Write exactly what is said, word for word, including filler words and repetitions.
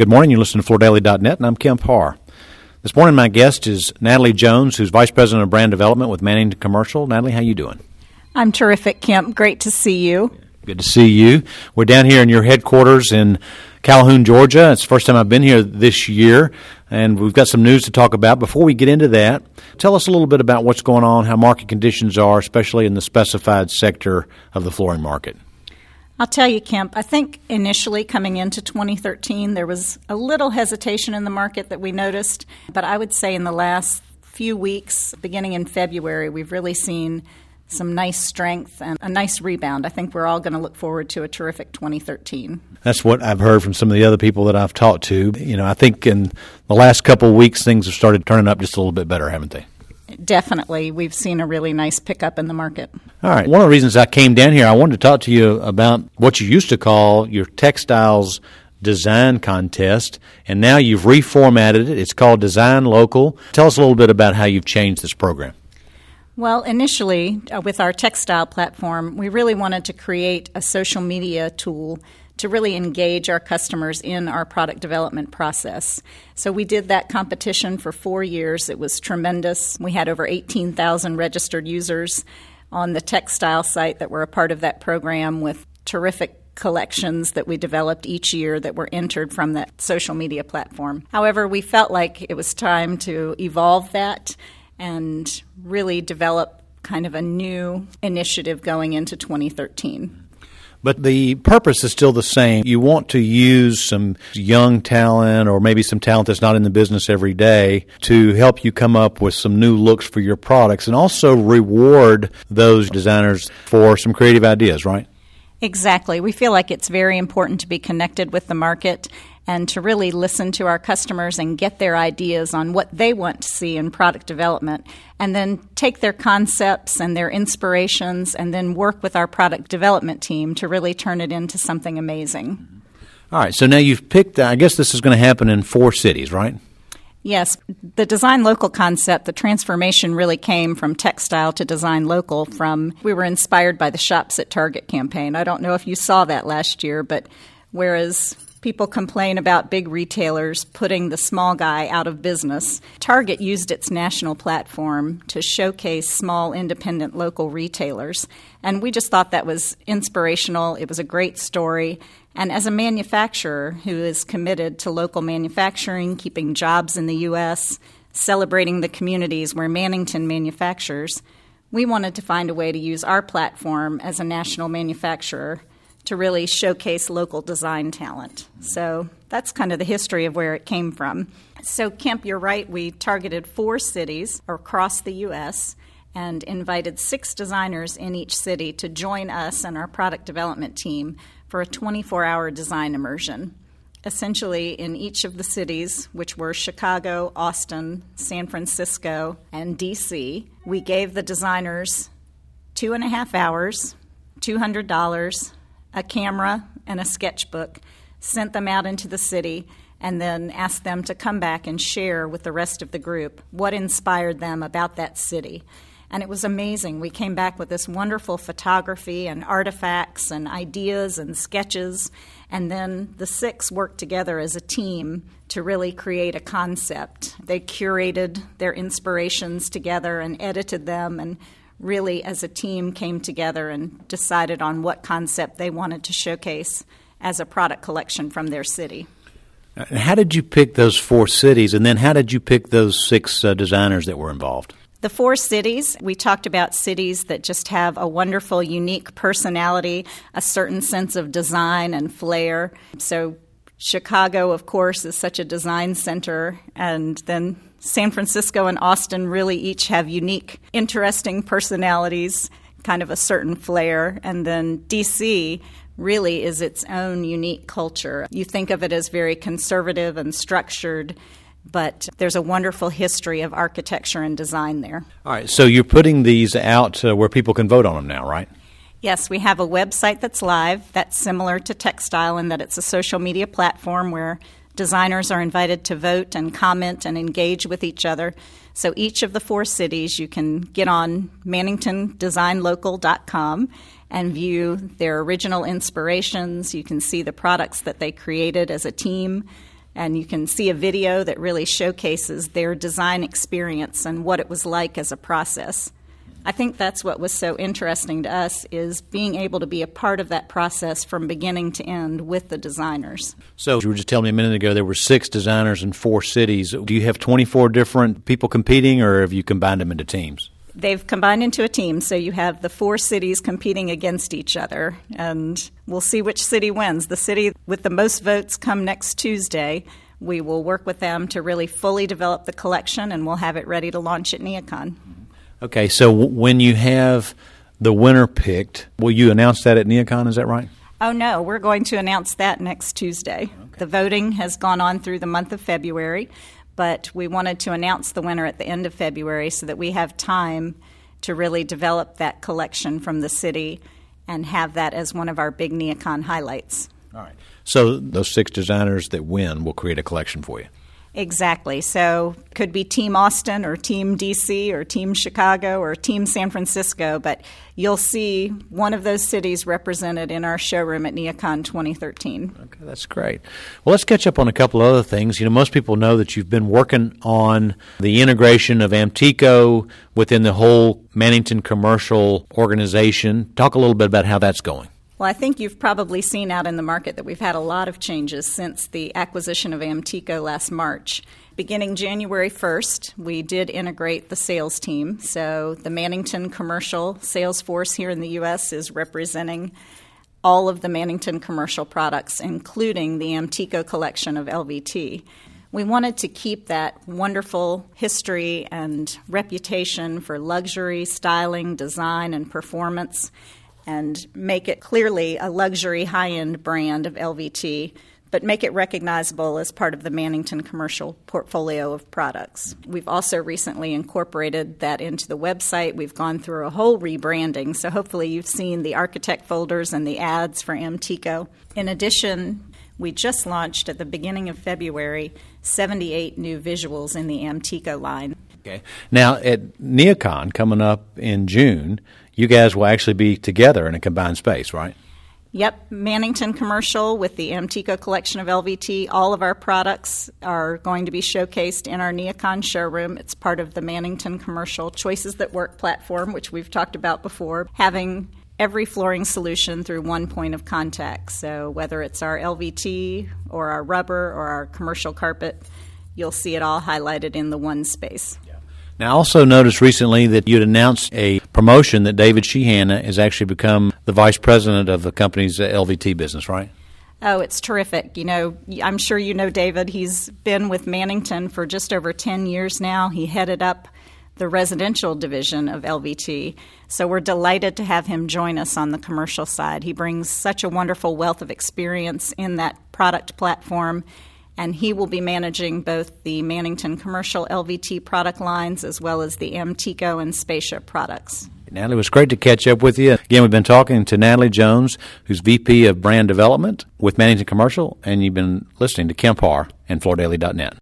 Good morning. You're listening to Florida Daily dot net, and I'm Kemp Harr. This morning, my guest is Natalie Jones, who's Vice President of Brand Development with Mannington Commercial. Natalie, how you doing? I'm terrific, Kemp. Great to see you. Good to see you. We're down here in your headquarters in Calhoun, Georgia. It's the first time I've been here this year, and we've got some news to talk about. Before we get into that, tell us a little bit about what's going on, how market conditions are, especially in the specified sector of the flooring market. I'll tell you, Kemp, I think initially coming into twenty thirteen, there was a little hesitation in the market that we noticed, but I would say in the last few weeks, beginning in February, we've really seen some nice strength and a nice rebound. I think we're all going to look forward to a terrific twenty thirteen. That's what I've heard from some of the other people that I've talked to. You know, I think in the last couple of weeks, things have started turning up just a little bit better, haven't they? Definitely. We've seen a really nice pickup in the market. All right. One of the reasons I came down here, I wanted to talk to you about what you used to call your textiles design contest, and now you've reformatted it. It's called Design Local. Tell us a little bit about how you've changed this program. Well, initially, uh, with our textile platform, we really wanted to create a social media tool to really engage our customers in our product development process. So we did that competition for four years. It was tremendous. We had over eighteen thousand registered users on the textile site that were a part of that program, with terrific collections that we developed each year that were entered from that social media platform. However, we felt like it was time to evolve that and really develop kind of a new initiative going into twenty thirteen. But the purpose is still the same. You want to use some young talent or maybe some talent that's not in the business every day to help you come up with some new looks for your products and also reward those designers for some creative ideas, right? Exactly. We feel like it's very important to be connected with the market and to really listen to our customers and get their ideas on what they want to see in product development, and then take their concepts and their inspirations and then work with our product development team to really turn it into something amazing. All right. So now you've picked, I guess this is going to happen in four cities, right? Yes. The Design Local concept, the transformation really came from textile to Design Local from, we were inspired by the Shops at Target campaign. I don't know if you saw that last year, but whereas people complain about big retailers putting the small guy out of business, Target used its national platform to showcase small, independent, local retailers. And we just thought that was inspirational. It was a great story. And as a manufacturer who is committed to local manufacturing, keeping jobs in the U S, celebrating the communities where Mannington manufactures, we wanted to find a way to use our platform as a national manufacturer to really showcase local design talent. So that's kind of the history of where it came from. So, Kemp, you're right. We targeted four cities across the U S and invited six designers in each city to join us and our product development team for a twenty-four hour design immersion. Essentially, in each of the cities, which were Chicago, Austin, San Francisco, and D C, we gave the designers two and a half hours, two hundred dollars, a camera, and a sketchbook, sent them out into the city, and then asked them to come back and share with the rest of the group what inspired them about that city. And it was amazing. We came back with this wonderful photography and artifacts and ideas and sketches, and then the six worked together as a team to really create a concept. They curated their inspirations together and edited them, and really as a team came together and decided on what concept they wanted to showcase as a product collection from their city. How did you pick those four cities, and then how did you pick those six uh, designers that were involved? The four cities, we talked about cities that just have a wonderful, unique personality, a certain sense of design and flair. So Chicago, of course, is such a design center, and then San Francisco and Austin really each have unique, interesting personalities, kind of a certain flair, and then D C really is its own unique culture. You think of it as very conservative and structured, but there's a wonderful history of architecture and design there. All right, so you're putting these out uh, where people can vote on them now, right? Yes, we have a website that's live that's similar to Textile in that it's a social media platform where designers are invited to vote and comment and engage with each other. So each of the four cities, you can get on Mannington Design Local dot com and view their original inspirations. You can see the products that they created as a team. And you can see a video that really showcases their design experience and what it was like as a process. I think that's what was so interesting to us, is being able to be a part of that process from beginning to end with the designers. So you were just telling me a minute ago there were six designers in four cities. Do you have twenty-four different people competing, or have you combined them into teams? They've combined into a team, so you have the four cities competing against each other, and we'll see which city wins. The city with the most votes come next Tuesday. We will work with them to really fully develop the collection, and we'll have it ready to launch at NeoCon. Okay, so w- when you have the winner picked, will you announce that at NeoCon, is that right? Oh, no, we're going to announce that next Tuesday. Okay. The voting has gone on through the month of February, but we wanted to announce the winner at the end of February so that we have time to really develop that collection from the city and have that as one of our big NeoCon highlights. All right. So those six designers that win will create a collection for you. Exactly. So could be Team Austin or Team D C or Team Chicago or Team San Francisco, but you'll see one of those cities represented in our showroom at NeoCon twenty thirteen. Okay, that's great. Well, let's catch up on a couple of other things. You know, most people know that you've been working on the integration of Amtico within the whole Mannington commercial organization. Talk a little bit about how that's going. Well, I think you've probably seen out in the market that we've had a lot of changes since the acquisition of Amtico last March. Beginning January first, we did integrate the sales team. So the Mannington commercial sales force here in the U S is representing all of the Mannington commercial products, including the Amtico collection of L V T. We wanted to keep that wonderful history and reputation for luxury, styling, design, and performance, and make it clearly a luxury high-end brand of L V T, but make it recognizable as part of the Mannington commercial portfolio of products. We've also recently incorporated that into the website. We've gone through a whole rebranding, so hopefully you've seen the architect folders and the ads for Amtico. In addition, we just launched at the beginning of February seventy-eight new visuals in the Amtico line. Okay. Now, at NeoCon coming up in June, you guys will actually be together in a combined space, right? Yep. Mannington Commercial with the Amtico collection of L V T. All of our products are going to be showcased in our NeoCon showroom. It's part of the Mannington Commercial Choices That Work platform, which we've talked about before, having every flooring solution through one point of contact. So whether it's our L V T or our rubber or our commercial carpet, you'll see it all highlighted in the one space. Now, I also noticed recently that you'd announced a promotion that David Sheehan has actually become the vice president of the company's L V T business, right? Oh, it's terrific. You know, I'm sure you know David. He's been with Mannington for just over ten years now. He headed up the residential division of L V T. So we're delighted to have him join us on the commercial side. He brings such a wonderful wealth of experience in that product platform, and he will be managing both the Mannington commercial L V T product lines as well as the Amtico and Spacia products. Natalie, it was great to catch up with you. Again, we've been talking to Natalie Jones, who's V P of Brand Development with Mannington Commercial, and you've been listening to Kemp Harr and Floor Daily dot net.